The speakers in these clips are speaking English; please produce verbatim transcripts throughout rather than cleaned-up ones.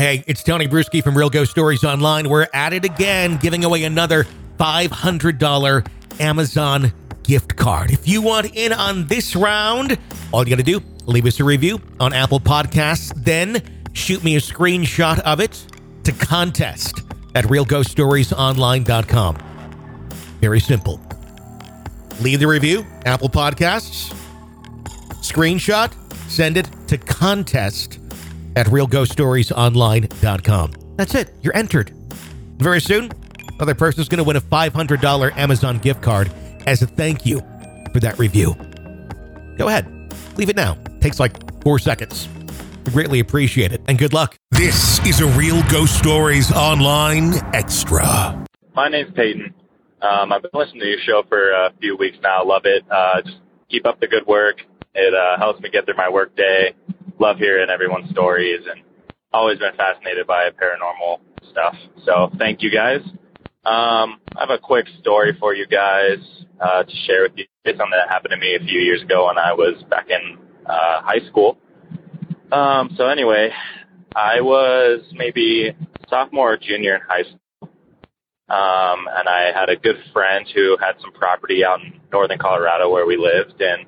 Hey, it's Tony Bruschi from Real Ghost Stories Online. We're at it again, giving away another five hundred dollars Amazon gift card. If you want in on this round, all you got to do, leave us a review on Apple Podcasts, then shoot me a screenshot of it to contest at real ghost stories online dot com. Very simple. Leave the review, Apple Podcasts, screenshot, send it to contest at real ghost stories online dot com. That's it. You're entered. Very soon, another person's going to win a five hundred dollars Amazon gift card as a thank you for that review. Go ahead. Leave it now. Takes like four seconds. We greatly appreciate it, and good luck. This is a Real Ghost Stories Online Extra. My name's Peyton. Um, I've been listening to your show for a few weeks now. Love it. Uh, just keep up the good work. It uh, helps me get through my work day. Love hearing everyone's stories, and always been fascinated by paranormal stuff. So thank you guys. Um, I have a quick story for you guys uh, to share with you. It's something that happened to me a few years ago when I was back in uh, high school. Um, so anyway, I was maybe sophomore or junior in high school, um, and I had a good friend who had some property out in northern Colorado where we lived, and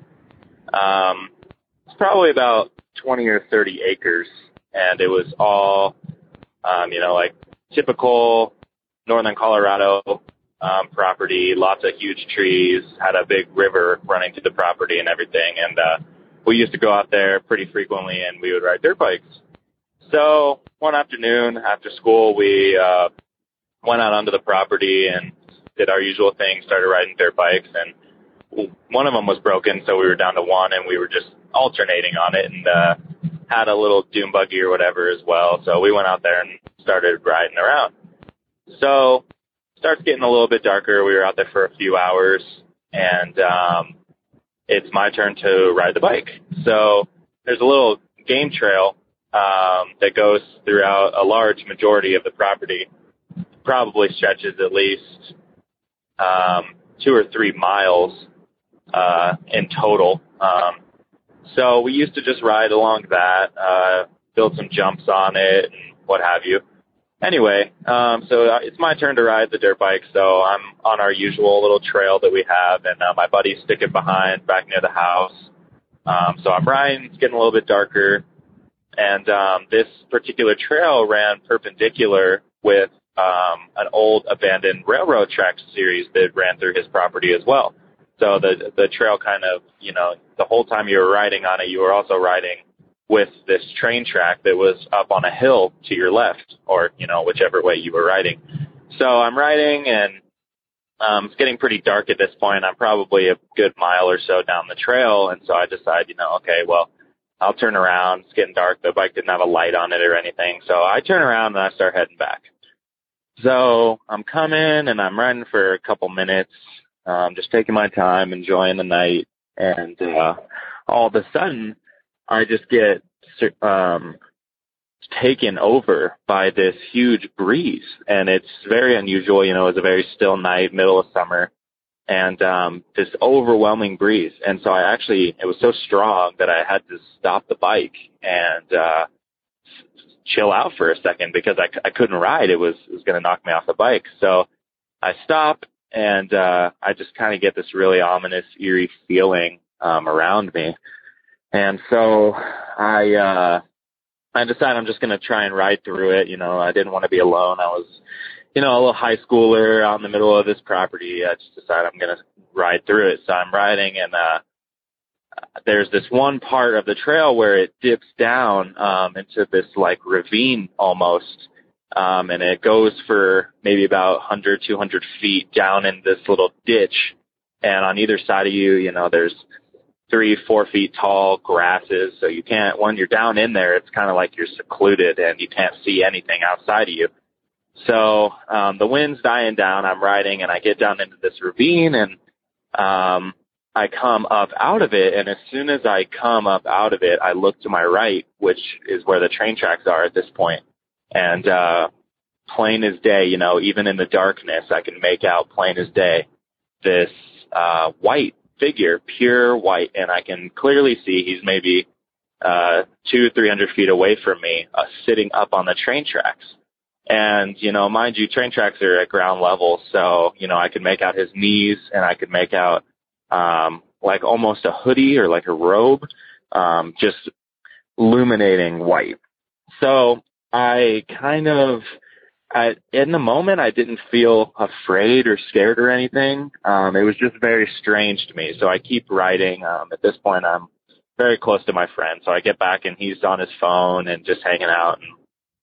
um, it's probably about twenty or thirty acres, and it was all, um, you know, like typical northern Colorado um, property, lots of huge trees, had a big river running to the property and everything, and uh, we used to go out there pretty frequently, and we would ride dirt bikes. So one afternoon after school, we uh, went out onto the property and did our usual thing, started riding dirt bikes, and one of them was broken, so we were down to one, and we were just alternating on it, and uh, had a little dune buggy or whatever as well. So we went out there and started riding around. So it starts getting a little bit darker. We were out there for a few hours, and um, it's my turn to ride the bike. So there's a little game trail um, that goes throughout a large majority of the property. Probably stretches at least um, two or three miles uh, in total. Um, so we used to just ride along that, uh, build some jumps on it and what have you. Anyway, um, so it's my turn to ride the dirt bike, so I'm on our usual little trail that we have, and uh, my buddy's sticking behind back near the house. Um, so I'm riding, it's getting a little bit darker, and um, this particular trail ran perpendicular with um, an old abandoned railroad track series that ran through his property as well. So the the trail kind of, you know, the whole time you were riding on it, you were also riding with this train track that was up on a hill to your left, or, you know, whichever way you were riding. So I'm riding, and um, it's getting pretty dark at this point. I'm probably a good mile or so down the trail, and so I decide, you know, okay, well, I'll turn around. It's getting dark. The bike didn't have a light on it or anything, so I turn around and I start heading back. So I'm coming, and I'm riding for a couple minutes, um, just taking my time, enjoying the night, and uh, all of a sudden, I just get um, taken over by this huge breeze, and it's very unusual. You know, it was a very still night, middle of summer, and um, this overwhelming breeze. And so I actually, it was so strong that I had to stop the bike and uh, chill out for a second because I, I couldn't ride. It was, it was going to knock me off the bike. So I stop, and uh, I just kind of get this really ominous, eerie feeling um, around me. And so I, uh, I decided I'm just going to try and ride through it. You know, I didn't want to be alone. I was, you know, a little high schooler out in the middle of this property. I just decided I'm going to ride through it. So I'm riding, and, uh, there's this one part of the trail where it dips down, um, into this like ravine almost. Um, and it goes for maybe about one hundred, two hundred feet down in this little ditch. And on either side of you, you know, there's three, four feet tall grasses. So you can't, when you're down in there, it's kind of like you're secluded and you can't see anything outside of you. So, um, the wind's dying down. I'm riding, and I get down into this ravine, and, um, I come up out of it. And as soon as I come up out of it, I look to my right, which is where the train tracks are at this point. And, uh, plain as day, you know, even in the darkness, I can make out plain as day this, uh, white figure, pure white, and I can clearly see he's maybe uh, two, three hundred feet away from me, uh, sitting up on the train tracks. And, you know, mind you, train tracks are at ground level. So, you know, I could make out his knees, and I could make out, um, like almost a hoodie or like a robe, um, just illuminating white. So I kind of, I, in the moment, I didn't feel afraid or scared or anything. Um, it was just very strange to me. So I keep writing. Um, at this point, I'm very close to my friend. So I get back, and he's on his phone and just hanging out. And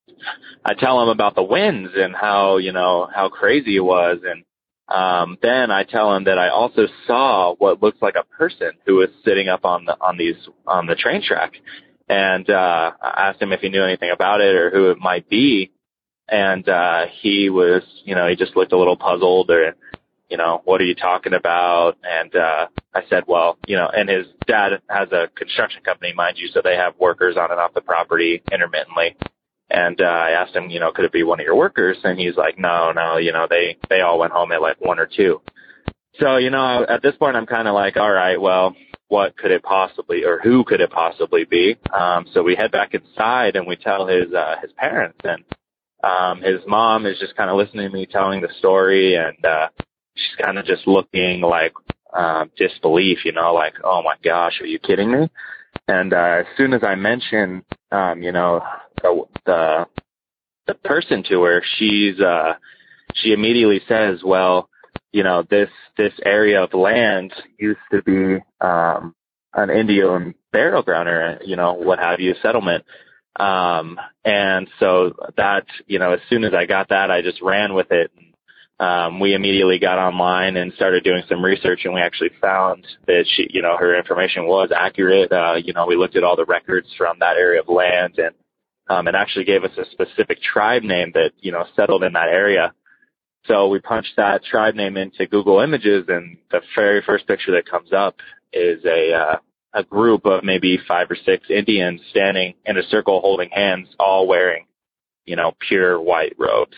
I tell him about the winds and how, you know, how crazy it was. And um, then I tell him that I also saw what looks like a person who was sitting up on the, on these, on the train track. And uh, I asked him if he knew anything about it or who it might be. And uh, he was, you know, he just looked a little puzzled, or, you know, what are you talking about? And uh, I said, well, you know, and his dad has a construction company, mind you, so they have workers on and off the property intermittently. And uh, I asked him, you know, could it be one of your workers? And he's like, no, no, you know, they, they all went home at like one or two. So, you know, at this point, I'm kind of like, all right, well, what could it possibly, or who could it possibly be? Um, so we head back inside, and we tell his uh, his parents. And um, his mom is just kind of listening to me telling the story, and uh, she's kind of just looking like uh, disbelief, you know, like, oh my gosh, are you kidding me? And uh, as soon as I mention, um, you know, the, the the person to her, she's uh, she immediately says, well, you know, this this area of land used to be um, an Indian burial ground, or, you know, what have you, settlement. Um, and so that, you know, as soon as I got that, I just ran with it. Um, we immediately got online and started doing some research, and we actually found that she, you know, her information was accurate. Uh, you know, we looked at all the records from that area of land, and um, it actually gave us a specific tribe name that, you know, settled in that area. So we punched that tribe name into Google Images, and the very first picture that comes up is a uh, a group of maybe five or six Indians standing in a circle holding hands, all wearing, you know, pure white robes.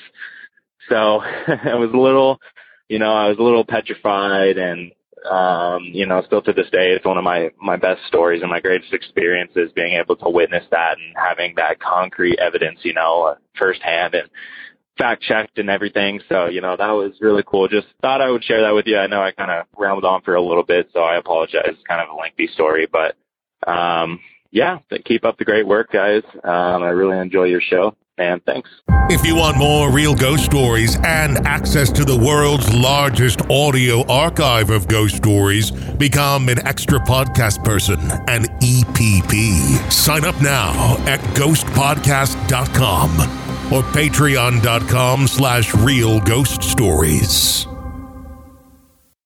So I was a little, you know, I was a little petrified, and, um, you know, still to this day, it's one of my, my best stories and my greatest experiences, being able to witness that and having that concrete evidence, you know, firsthand and fact checked and everything. So, you know, that was really cool. Just thought I would share that with you. I know I kind of rambled on for a little bit, so I apologize. It's kind of a lengthy story, but, um, yeah, keep up the great work, guys. Um, I really enjoy your show. And thanks. If you want more real ghost stories and access to the world's largest audio archive of ghost stories, become an extra podcast person, an E P P. Sign up now at ghost podcast dot com or patreon dot com slash real ghost stories.